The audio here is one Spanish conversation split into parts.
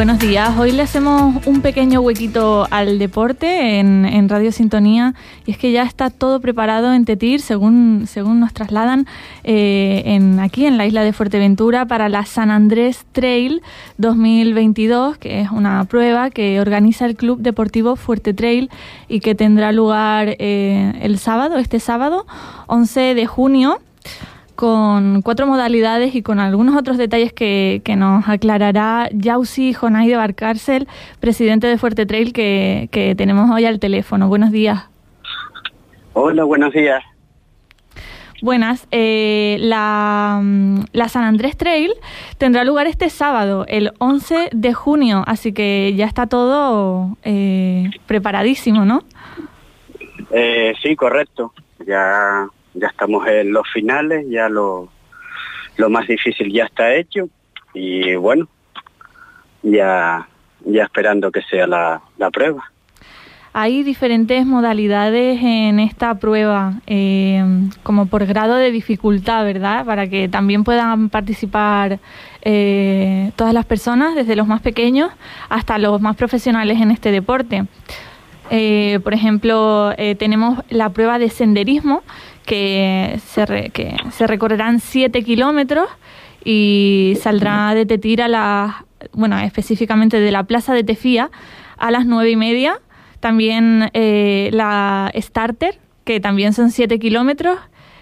Buenos días. Hoy le hacemos un pequeño huequito al deporte en Radio Sintonía, y es que ya está todo preparado en Tetir, según nos trasladan aquí en la isla de Fuerteventura, para la San Andrés Trail 2022, que es una prueba que organiza el Club Deportivo Fuerte Trail y que tendrá lugar este sábado 11 de junio, con 4 modalidades y con algunos otros detalles que nos aclarará Yausi Jonaide Barcárcel, presidente de Fuerte Trail, que tenemos hoy al teléfono. Buenos días. Hola, buenos días. Buenas. La San Andrés Trail tendrá lugar este sábado, el 11 de junio, así que ya está todo preparadísimo, ¿no? Sí, correcto. Ya estamos en los finales, ya lo más difícil ya está hecho y bueno, ya esperando que sea la prueba. Hay diferentes modalidades en esta prueba, como por grado de dificultad, ¿verdad? Para que también puedan participar todas las personas, desde los más pequeños hasta los más profesionales en este deporte. Por ejemplo, tenemos la prueba de senderismo, que se recorrerán 7 kilómetros y saldrá de Tetir específicamente de la Plaza de Tefía a las 9:30. También la Starter, que también son 7 kilómetros.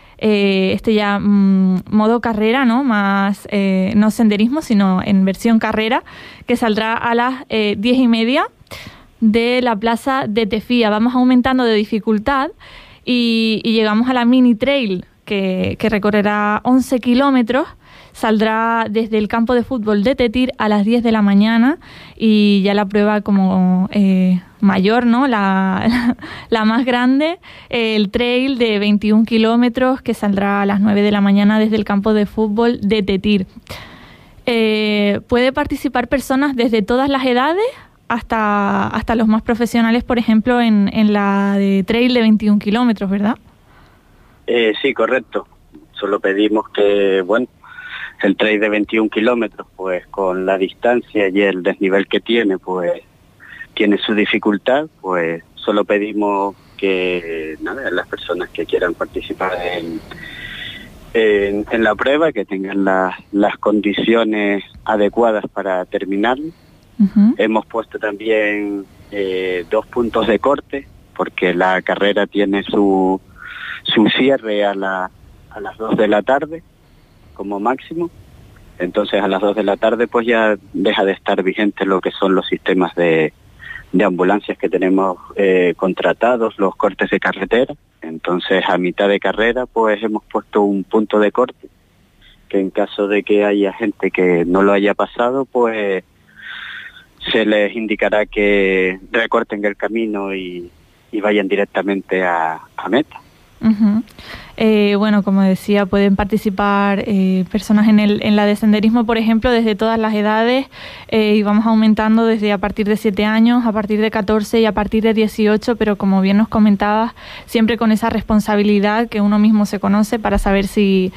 Ya modo carrera, ¿no? Más no senderismo, sino en versión carrera, que saldrá a las 10:30 de la Plaza de Tefía. Vamos aumentando de dificultad y llegamos a la Mini Trail, que recorrerá 11 kilómetros. Saldrá desde el campo de fútbol de Tetir a las 10 de la mañana, y ya la prueba como mayor, ¿no? La más grande, el trail de 21 kilómetros, que saldrá a las 9 de la mañana desde el campo de fútbol de Tetir. Puede participar personas desde todas las edades hasta los más profesionales, por ejemplo, en la de trail de 21 kilómetros, ¿verdad? Sí, correcto. Solo pedimos que, el trail de 21 kilómetros, pues con la distancia y el desnivel que tiene, pues tiene su dificultad, pues solo pedimos que las personas que quieran participar en la prueba, que tengan las condiciones adecuadas para terminarlo. Uh-huh. Hemos puesto también 2 puntos de corte, porque la carrera tiene su cierre a las 2 de la tarde como máximo. Entonces a las 2 de la tarde pues ya deja de estar vigente lo que son los sistemas de ambulancias que tenemos contratados, los cortes de carretera. Entonces a mitad de carrera pues hemos puesto un punto de corte, que en caso de que haya gente que no lo haya pasado, pues se les indicará que recorten el camino y vayan directamente a meta. Uh-huh. Como decía, pueden participar personas en la de senderismo, por ejemplo, desde todas las edades, y vamos aumentando desde a partir de 7 años, a partir de 14 y a partir de 18, pero como bien nos comentabas, siempre con esa responsabilidad que uno mismo se conoce para saber si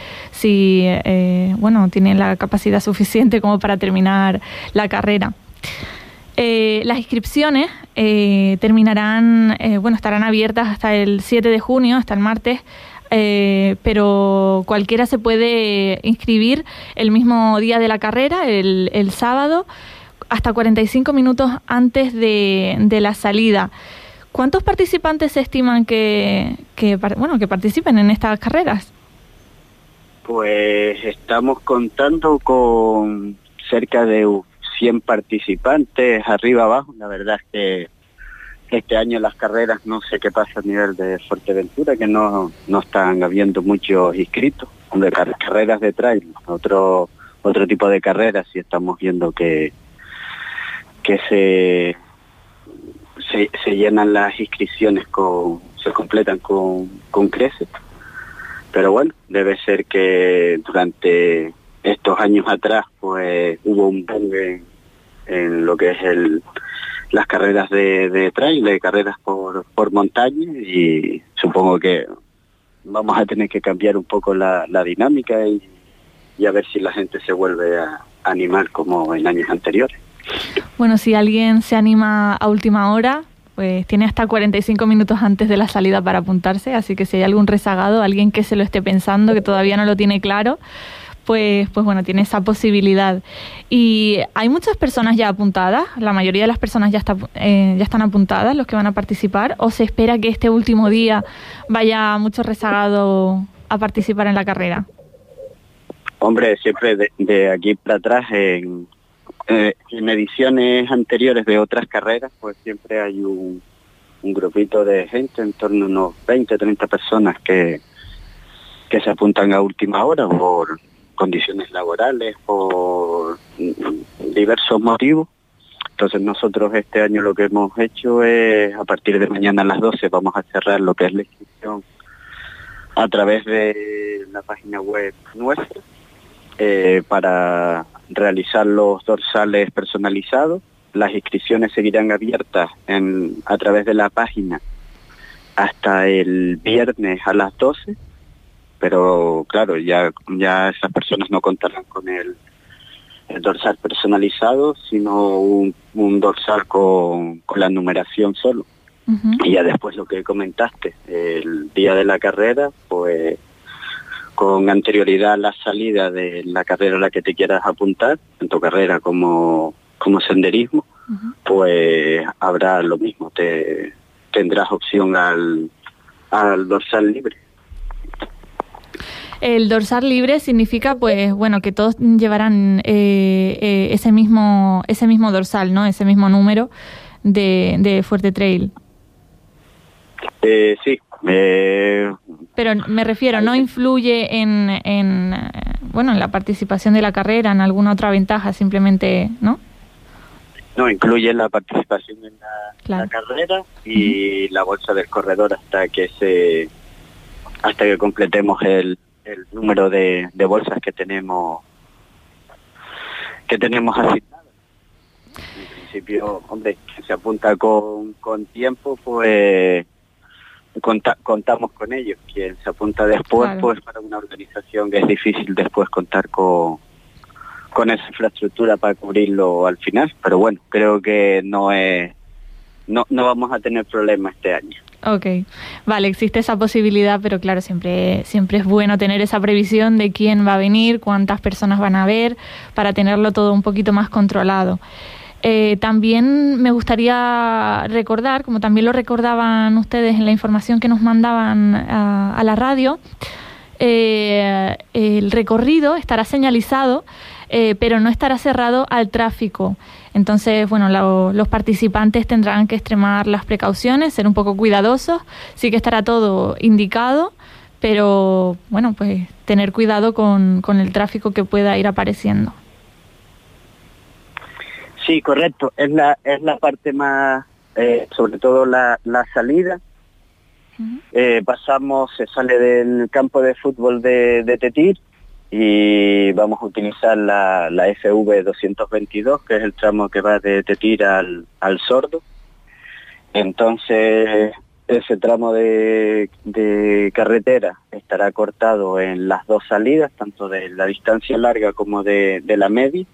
tiene la capacidad suficiente como para terminar la carrera. Las inscripciones estarán abiertas hasta el 7 de junio, hasta el martes, pero cualquiera se puede inscribir el mismo día de la carrera, el sábado, hasta 45 minutos antes de la salida. ¿Cuántos participantes se estiman que participen en estas carreras? Pues estamos contando con cerca de 100 participantes, arriba abajo. La verdad es que este año las carreras, no sé qué pasa a nivel de Fuerteventura, que no están habiendo muchos inscritos de carreras de trail. Otro tipo de carreras sí estamos viendo que se llenan las inscripciones, se completan con creces. Pero bueno, debe ser que durante estos años atrás pues hubo un boom en lo que es las carreras de trail, de carreras por montaña, y supongo que vamos a tener que cambiar un poco la dinámica y a ver si la gente se vuelve a animar como en años anteriores. Bueno, si alguien se anima a última hora, pues tiene hasta 45 minutos antes de la salida para apuntarse, así que si hay algún rezagado, alguien que se lo esté pensando, que todavía no lo tiene claro, pues bueno, tiene esa posibilidad. Y hay muchas personas ya apuntadas, la mayoría de las personas ya están apuntadas, los que van a participar, ¿o se espera que este último día vaya mucho rezagado a participar en la carrera? Hombre, siempre de aquí para atrás, en ediciones anteriores de otras carreras, pues siempre hay un grupito de gente, en torno a unos 20, 30 personas que se apuntan a última hora por condiciones laborales, por diversos motivos. Entonces nosotros este año lo que hemos hecho es, a partir de mañana a las 12 vamos a cerrar lo que es la inscripción a través de la página web nuestra, para realizar los dorsales personalizados. Las inscripciones seguirán abiertas a través de la página hasta el viernes a las 12, pero claro, ya esas personas no contarán con el dorsal personalizado, sino un dorsal con la numeración solo. Uh-huh. Y ya después lo que comentaste, el día de la carrera, pues con anterioridad a la salida de la carrera a la que te quieras apuntar, tanto carrera como senderismo, uh-huh, pues habrá lo mismo, tendrás opción al dorsal libre. El dorsal libre significa, pues, bueno, que todos llevarán ese mismo dorsal, ¿no? Ese mismo número de Fuerte Trail. Sí. Pero me refiero, ¿no influye en la participación de la carrera, en alguna otra ventaja, simplemente, ¿no? No, incluye la participación en la carrera y, uh-huh, la bolsa del corredor hasta que completemos el número de bolsas que tenemos asignadas. En principio, hombre, si se apunta con tiempo, pues contamos con ellos. Quien se apunta después, claro, pues para una organización que es difícil después contar con esa infraestructura para cubrirlo al final, pero bueno, creo que no vamos a tener problemas este año. Okay, vale, existe esa posibilidad, pero claro, siempre es bueno tener esa previsión de quién va a venir, cuántas personas van a haber, para tenerlo todo un poquito más controlado. También me gustaría recordar, como también lo recordaban ustedes en la información que nos mandaban a la radio, el recorrido estará señalizado, pero no estará cerrado al tráfico. Entonces, bueno, los participantes tendrán que extremar las precauciones, ser un poco cuidadosos. Sí que estará todo indicado, pero bueno, pues tener cuidado con el tráfico que pueda ir apareciendo. Sí, correcto. Es la parte más, sobre todo la salida. Uh-huh. Se sale del campo de fútbol de Tetir y vamos a utilizar la FV 222, que es el tramo que va de Tetir al Sordo. Entonces, ese tramo de carretera estará cortado en las dos salidas, tanto de la distancia larga como de la media.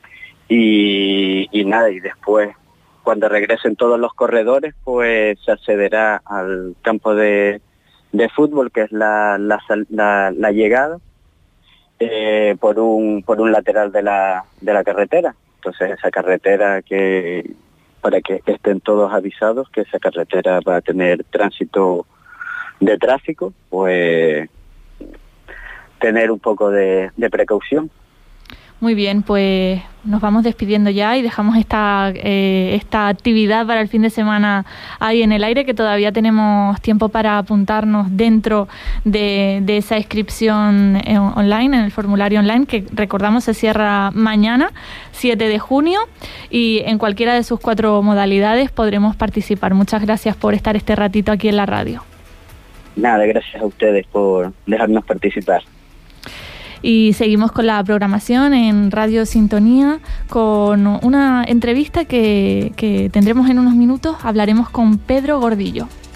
Y después, cuando regresen todos los corredores, pues se accederá al campo de fútbol, que es la llegada, por un lateral de la carretera. Entonces esa carretera, para que estén todos avisados que esa carretera va a tener tránsito de tráfico, pues tener un poco de precaución. Muy bien, pues nos vamos despidiendo ya y dejamos esta actividad para el fin de semana ahí en el aire, que todavía tenemos tiempo para apuntarnos dentro de esa inscripción online, en el formulario online, que recordamos se cierra mañana, 7 de junio, y en cualquiera de sus 4 modalidades podremos participar. Muchas gracias por estar este ratito aquí en la radio. Nada, gracias a ustedes por dejarnos participar. Y seguimos con la programación en Radio Sintonía con una entrevista que tendremos en unos minutos. Hablaremos con Pedro Gordillo.